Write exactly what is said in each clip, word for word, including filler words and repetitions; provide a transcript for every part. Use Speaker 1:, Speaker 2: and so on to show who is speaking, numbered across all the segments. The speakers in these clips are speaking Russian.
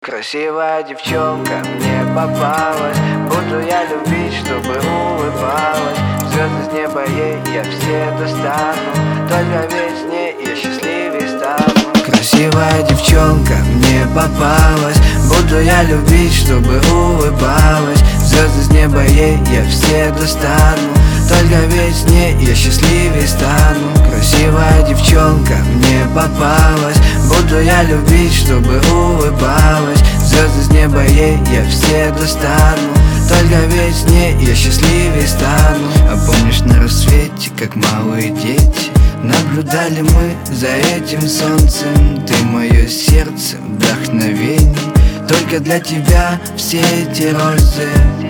Speaker 1: Красивая девчонка мне попалась, буду я любить, чтобы улыбалась. Звезды с неба ей я все достану, только ведь с ней я счастливее стану. Красивая девчонка мне попалась, буду я любить, чтобы улыбалась. Звезды с неба ей я все достану, только ведь с ней я счастливее стану. Красивая девчонка мне попалась, буду я любить, чтобы улыбалась. Звезды с неба ей я все достану, только ведь с ней я счастливее стану. А помнишь, на рассвете, как малые дети, наблюдали мы за этим солнцем? Ты мое сердце, вдохновение, только для тебя все эти розы.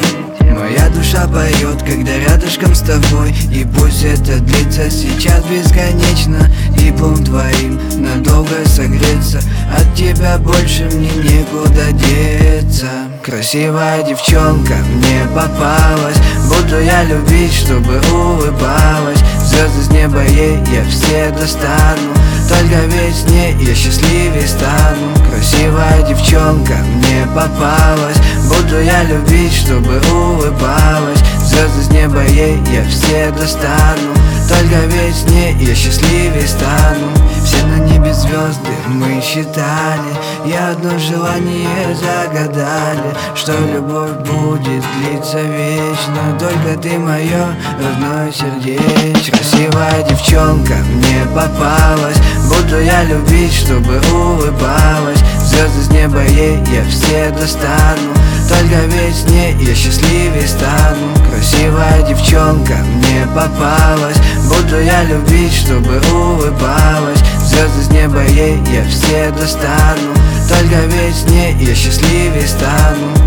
Speaker 1: Моя душа поет, когда рядышком с тобой, и пусть это длится сейчас бесконечно. Теплом твоим надолго согреться, от тебя больше мне некуда деться. Красивая девчонка мне попалась, буду я любить, чтобы улыбалась. Звезды с неба ей я все достану, только ведь с ней я счастливее стану. Красивая девчонка мне попалась, буду я любить, чтобы улыбалась. Звезды с неба ей я все достану, только ведь с ней я счастливее стану. Все на небе звезды мы считали, и одно желание загадали, что любовь будет длиться вечно, только ты мое родное сердечко. Красивая девчонка мне попалась, буду я любить, чтобы улыбалась. Звезды с неба ей я все достану, только ведь с ней я счастливее стану. Красивая девчонка мне попалась, буду я любить, чтобы улыбалась. Звезды с неба ей я все достану, только ведь с ней я счастливее стану.